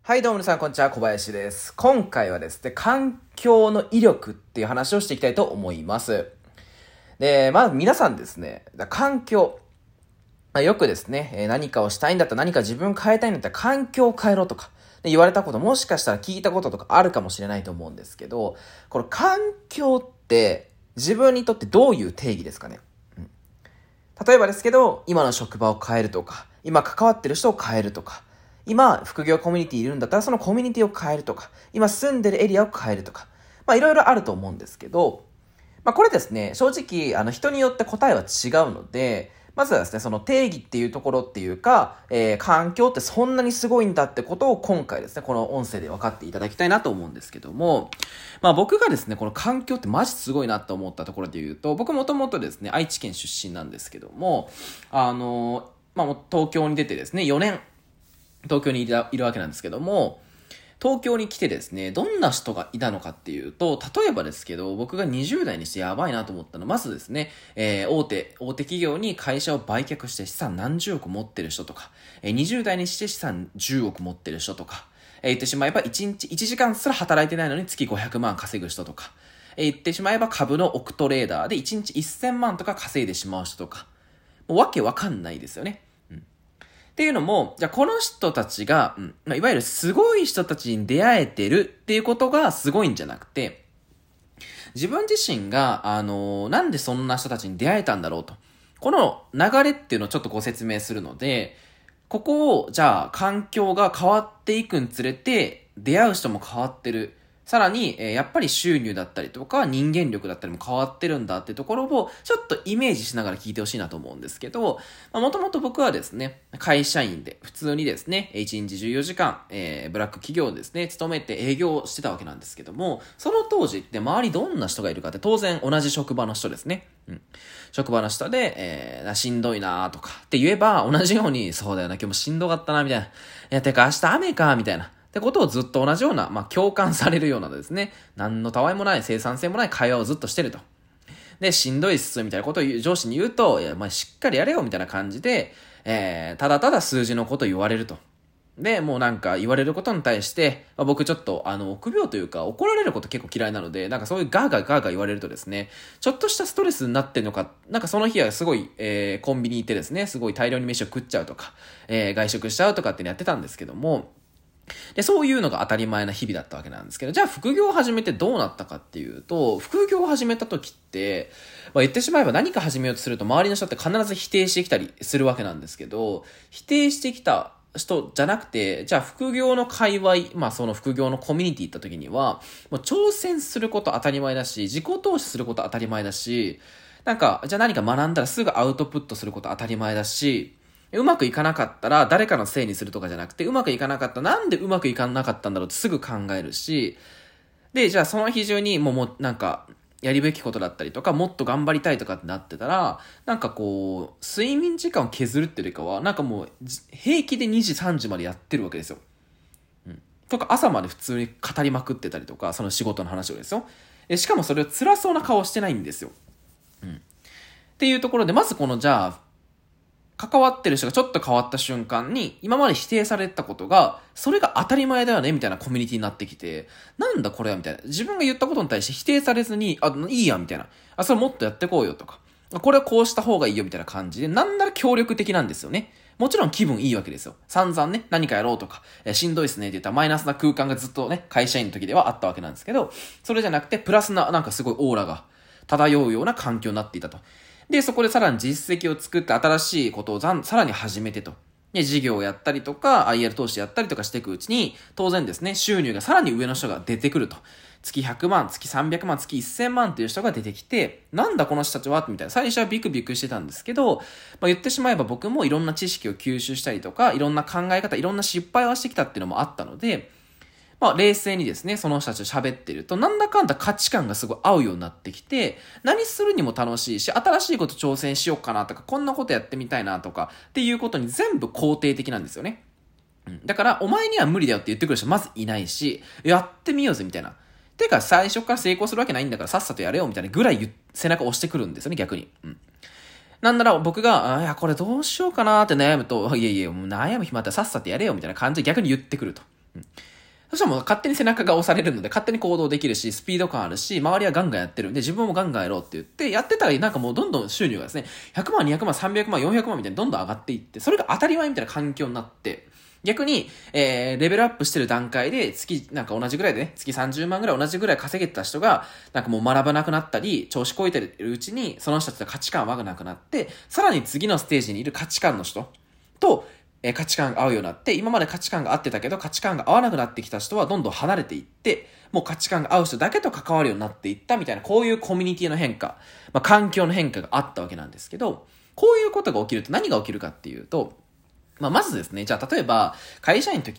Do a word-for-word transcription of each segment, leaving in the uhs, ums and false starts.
はい、どうも皆さん、こんにちは。小林です。今回はですね、環境の威力っていう話をしていきたいと思います。で、まあ皆さんですね、環境、よくですね、何かをしたいんだったら何か自分変えたいんだったら環境を変えろとか、言われたこともしかしたら聞いたこととかあるかもしれないと思うんですけど、この環境って自分にとってどういう定義ですかね。うん、例えばですけど、今の職場を変えるとか、今関わってる人を変えるとか、今、副業コミュニティいるんだったら、そのコミュニティを変えるとか、今住んでるエリアを変えるとか、まあいろいろあると思うんですけど、まあこれですね、正直、あの人によって答えは違うので、まずはですね、その定義っていうところっていうか、えー、環境ってそんなにすごいんだってことを今回ですね、この音声で分かっていただきたいなと思うんですけども、まあ僕がですね、この環境ってマジすごいなと思ったところで言うと、僕もともとですね、愛知県出身なんですけども、あの、まあ東京に出てですね、よねん、東京にいるわけなんですけども、東京に来てですね、どんな人がいたのかっていうと、例えばですけど、僕がにじゅう代にしてやばいなと思ったのは、まずですね、えー、大手、大手企業に会社を売却して資産何十億持ってる人とか、えー、にじゅう代にして資産じゅうおく持ってる人とか、えー、言ってしまえばいちにちいちじかんすら働いてないのに月ごひゃくまん稼ぐ人とか、えー、言ってしまえば株の億トレーダーでいちにちせんまんとか稼いでしまう人とか、もうわけわかんないですよね。っていうのも、じゃあこの人たちが、うんまあ、いわゆるすごい人たちに出会えてるっていうことがすごいんじゃなくて、自分自身が、あのー、なんでそんな人たちに出会えたんだろうと。この流れっていうのをちょっとご説明するので、ここを、じゃあ環境が変わっていくにつれて、出会う人も変わってる。さらに、えー、やっぱり収入だったりとか人間力だったりも変わってるんだってところをちょっとイメージしながら聞いてほしいなと思うんですけど、もともと僕はですね、会社員で普通にですね、いちにちじゅうよじかん、えー、ブラック企業ですね、勤めて営業してたわけなんですけども、その当時って周りどんな人がいるかって当然同じ職場の人ですね。うん、職場の人で、えー、しんどいなとかって言えば同じように、そうだよな、今日もしんどかったな、みたいな。いや、てか明日雨か、みたいな。ってことをずっと同じような、まあ、共感されるようなですね、何のたわいもない生産性もない会話をずっとしてると。で、しんどいっす、みたいなことを上司に言うと、いや、まあ、しっかりやれよ、みたいな感じで、えー、ただただ数字のことを言われると。で、もうなんか言われることに対して、まあ、僕ちょっと、あの、臆病というか、怒られること結構嫌いなので、なんかそういうガーガーガーガー言われるとですね、ちょっとしたストレスになってんのか、なんかその日はすごい、えー、コンビニ行ってですね、すごい大量に飯を食っちゃうとか、えー、外食しちゃうとかってやってたんですけども、で、そういうのが当たり前な日々だったわけなんですけど、じゃあ副業を始めてどうなったかっていうと、副業を始めた時って、まあ、言ってしまえば何か始めようとすると周りの人って必ず否定してきたりするわけなんですけど、否定してきた人じゃなくて、じゃあ副業の界隈、まあその副業のコミュニティ行った時には、もう挑戦すること当たり前だし、自己投資すること当たり前だし、なんか、じゃあ何か学んだらすぐアウトプットすること当たり前だし、うまくいかなかったら誰かのせいにするとかじゃなくて、うまくいかなかったらなんでうまくいかなかったんだろうってすぐ考えるし、で、じゃあその日中にもうもうなんか、やるべきことだったりとか、もっと頑張りたいとかってなってたら、なんかこう、睡眠時間を削るっていうよりかは、なんかもう、平気でにじさんじまでやってるわけですよ。うん。とか朝まで普通に語りまくってたりとか、その仕事の話をですよ。しかもそれを辛そうな顔してないんですよ。うん。っていうところで、まずこのじゃあ、関わってる人がちょっと変わった瞬間に、今まで否定されたことが、それが当たり前だよね、みたいなコミュニティになってきて、なんだこれは、みたいな。自分が言ったことに対して否定されずに、あ、いいや、みたいな。あ、それもっとやってこうよ、とか。これはこうした方がいいよ、みたいな感じで、なんなら協力的なんですよね。もちろん気分いいわけですよ。散々ね、何かやろうとか、えしんどいっすねって言ったらマイナスな空間がずっとね、会社員の時ではあったわけなんですけど、それじゃなくて、プラスな、なんかすごいオーラが漂うような環境になっていたと。で、そこでさらに実績を作って新しいことをさらに始めてと。で、事業をやったりとか、アイエル 投資やったりとかしていくうちに、当然ですね、収入がさらに上の人が出てくると。月ひゃくまん、月さんびゃくまん、月せんまんっていう人が出てきて、なんだこの人たちはみたいな。最初はビクビクしてたんですけど、まあ、言ってしまえば僕もいろんな知識を吸収したりとか、いろんな考え方、いろんな失敗をしてきたっていうのもあったので、まあ、冷静にですね、その人たちと喋ってると、なんだかんだ価値観がすごい合うようになってきて、何するにも楽しいし、新しいこと挑戦しようかなとか、こんなことやってみたいなとか、っていうことに全部肯定的なんですよね。うん、だから、お前には無理だよって言ってくる人まずいないし、やってみようぜみたいな。てか、最初から成功するわけないんだから、さっさとやれよみたいなぐらい背中を押してくるんですよね、逆に。うん。なんなら僕が、あ、いや、これどうしようかなって悩むと、いやいや、もう悩む暇あったらさっさとやれよみたいな感じで逆に言ってくると。 そしたらもう勝手に背中が押されるので、勝手に行動できるし、スピード感あるし、周りはガンガンやってるんで、自分もガンガンやろうって言って、やってたらなんかもうどんどん収入がですね、ひゃくまん、にひゃくまん、さんびゃくまん、よんひゃくまんみたいにどんどん上がっていって、それが当たり前みたいな環境になって、逆に、えー、レベルアップしてる段階で、月、なんか同じぐらいでね、月さんじゅうまんぐらい同じぐらい稼げてた人が、なんかもう学ばなくなったり、調子こいてるうちに、その人たちと価値観は合わなくなって、さらに次のステージにいる価値観の人と、えー、価値観が合うようになって、今まで価値観が合ってたけど、価値観が合わなくなってきた人はどんどん離れていって、もう価値観が合う人だけと関わるようになっていったみたいな、こういうコミュニティの変化、まあ、環境の変化があったわけなんですけど、こういうことが起きると何が起きるかっていうと、まあ、まずですね、じゃあ、例えば、会社員の時って、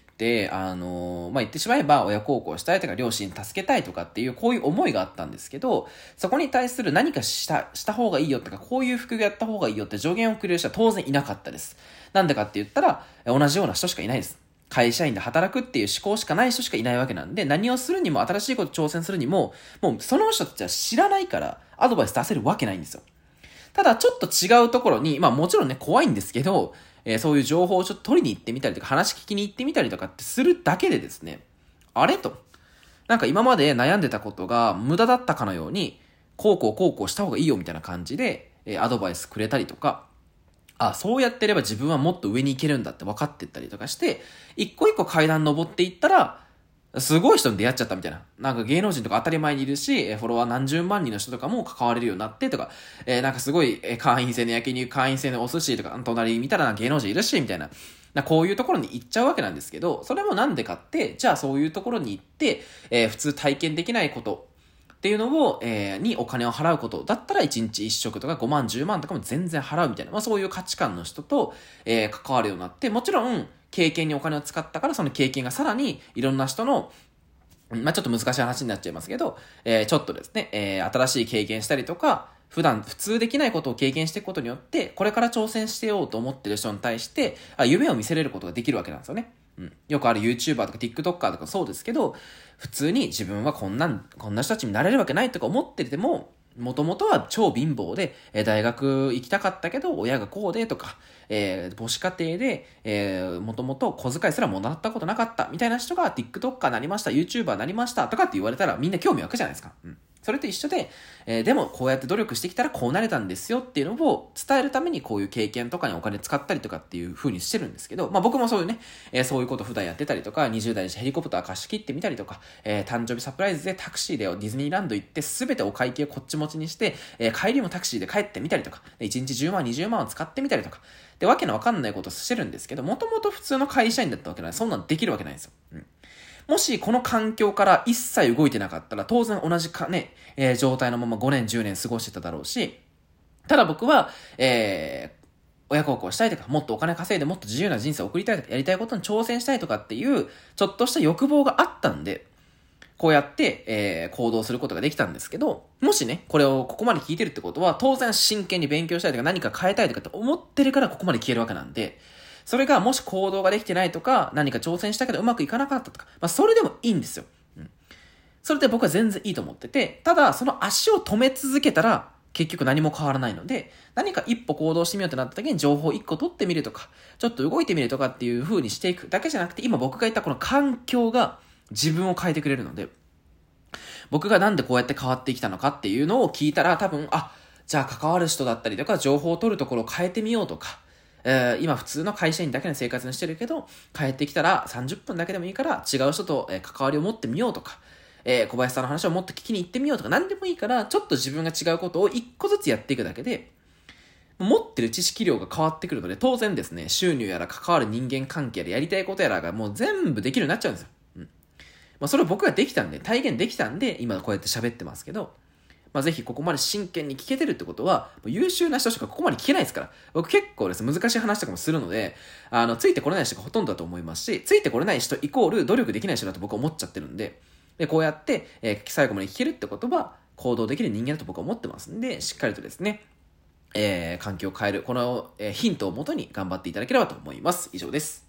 あの、まあ、言ってしまえば、親孝行したいとか、両親助けたいとかっていう、こういう思いがあったんですけど、そこに対する何かした、した方がいいよとか、こういう副業やった方がいいよって助言をくれる人は当然いなかったです。なんでかって言ったら、同じような人しかいないです。会社員で働くっていう思考しかない人しかいないわけなんで、何をするにも、新しいこと挑戦するにも、もうその人たちは知らないから、アドバイス出せるわけないんですよ。ただ、ちょっと違うところに、まあもちろんね、怖いんですけど、えー、そういう情報をちょっと取りに行ってみたりとか、話聞きに行ってみたりとかってするだけでですね、あれと。なんか今まで悩んでたことが無駄だったかのように、こうこうこうこうした方がいいよみたいな感じで、えー、アドバイスくれたりとか、あ、そうやってれば自分はもっと上に行けるんだって分かってったりとかして、一個一個階段登っていったら、すごい人に出会っちゃったみたいな。なんか芸能人とか当たり前にいるし、フォロワー何十万人の人とかも関われるようになってとか、えー、なんかすごい会員制の焼肉、会員制のお寿司とか、隣見たら芸能人いるし、みたいな。なこういうところに行っちゃうわけなんですけど、それもなんでかって、じゃあそういうところに行って、えー、普通体験できないことっていうのを、えー、にお金を払うことだったらいちにちいっ食とかごまんじゅうまんとかも全然払うみたいな、まあそういう価値観の人と、えー、関わるようになって、もちろん経験にお金を使ったからその経験がさらにいろんな人のまあちょっと難しい話になっちゃいますけど、えー、ちょっとですね、えー、新しい経験したりとか、普段普通できないことを経験していくことによって、これから挑戦してようと思ってる人に対して、あ夢を見せれることができるわけなんですよね。うん。よくある YouTuber とか TikToker とかそうですけど、普通に自分はこんなん、こんな人たちになれるわけないとか思ってても、もともとは超貧乏で、えー、大学行きたかったけど、親がこうでとか、えー、母子家庭で、えー、もともと小遣いすらもらったことなかったみたいな人が TikToker なりました、YouTuber なりましたとかって言われたらみんな興味湧くじゃないですか。うん。それと一緒で、えー、でもこうやって努力してきたらこうなれたんですよっていうのを伝えるためにこういう経験とかにお金使ったりとかっていう風にしてるんですけど、まあ僕もそういうね、えー、そういうこと普段やってたりとか、にじゅう代にしてヘリコプター貸し切ってみたりとか、えー、誕生日サプライズでタクシーでディズニーランド行って全てお会計をこっち持ちにして、えー、帰りもタクシーで帰ってみたりとか、いちにちじゅうまん、にじゅうまんを使ってみたりとか、で、わけのわかんないことをしてるんですけど、もともと普通の会社員だったわけなんで、そんなのできるわけないんですよ。うん。もしこの環境から一切動いてなかったら当然同じかね、えー、状態のままごねんじゅうねん過ごしてただろうし、ただ僕は、えー、親孝行したいとか、もっとお金稼いでもっと自由な人生を送りたいとか、やりたいことに挑戦したいとかっていう、ちょっとした欲望があったんで、こうやって、えー、行動することができたんですけど、もしね、これをここまで聞いてるってことは、当然真剣に勉強したいとか何か変えたいとかって思ってるからここまで聞けるわけなんで、それがもし行動ができてないとか、何か挑戦したけどうまくいかなかったとか、まあそれでもいいんですよ。うん。それで僕は全然いいと思ってて、ただその足を止め続けたら、結局何も変わらないので、何か一歩行動してみようってなった時に情報一個取ってみるとか、ちょっと動いてみるとかっていう風にしていくだけじゃなくて、今僕が言ったこの環境が自分を変えてくれるので、僕がなんでこうやって変わってきたのかっていうのを聞いたら多分、あ、じゃあ関わる人だったりとか情報を取るところを変えてみようとか、えー、今普通の会社員だけの生活にしてるけど、帰ってきたらさんじゅっぷんだけでもいいから違う人と関わりを持ってみようとか、えー、小林さんの話をもっと聞きに行ってみようとか、何でもいいから、ちょっと自分が違うことを一個ずつやっていくだけで、持ってる知識量が変わってくるので、当然ですね、収入やら関わる人間関係やらやりたいことやらがもう全部できるようになっちゃうんですよ。うん。まあそれを僕ができたんで、体現できたんで、今こうやって喋ってますけど、まあ、ぜひここまで真剣に聞けてるってことは、優秀な人しかここまで聞けないですから。僕結構ですね、難しい話とかもするので、あの、ついてこれない人がほとんどだと思いますし、ついてこれない人イコール努力できない人だと僕は思っちゃってるんで、で、こうやって、えー、最後まで聞けるってことは、行動できる人間だと僕は思ってますんで、しっかりとですね、えー、環境を変える、この、えー、ヒントをもとに頑張っていただければと思います。以上です。